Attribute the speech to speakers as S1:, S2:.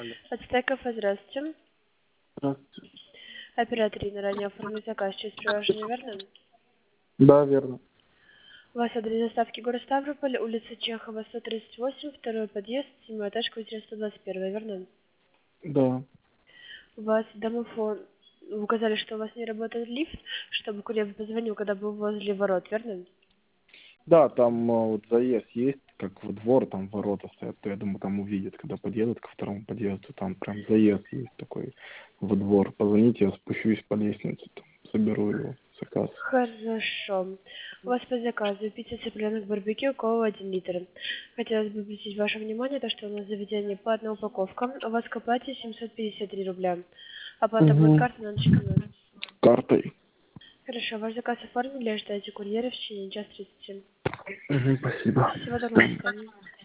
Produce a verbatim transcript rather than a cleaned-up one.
S1: Ацтеков, здравствуйте.
S2: Здравствуйте.
S1: Оператор Ирина, ранее оформили заказ через приложение, верно?
S2: Да, верно.
S1: У вас адрес доставки город Ставрополь, улица Чехова, сто тридцать восемь, второй подъезд, седьмой этаж, квартира сто двадцать один, верно?
S2: Да.
S1: У вас домофон, вы указали, что у вас не работает лифт, чтобы курьер позвонил, когда был возле ворот, верно?
S2: Да, там а, вот заезд есть, как во двор, там ворота стоят, то я думаю, там увидят, когда подъедут ко второму подъезду, там прям заезд есть такой во двор. Позвоните, я спущусь по лестнице, там, заберу его, заказ.
S1: Хорошо. У вас по заказу пицца цыпленок барбекю, кола один литр. Хотелось бы обратить ваше внимание, то, что у нас заведение платная упаковка. У вас к оплате семьсот пятьдесят три рубля. Оплата будет
S2: Угу.
S1: картой, наличками.
S2: Картой.
S1: Хорошо, ваш заказ оформили, ждайте курьера в течение час тридцати.
S2: Угу, спасибо.
S1: Всего доброго, до свидания.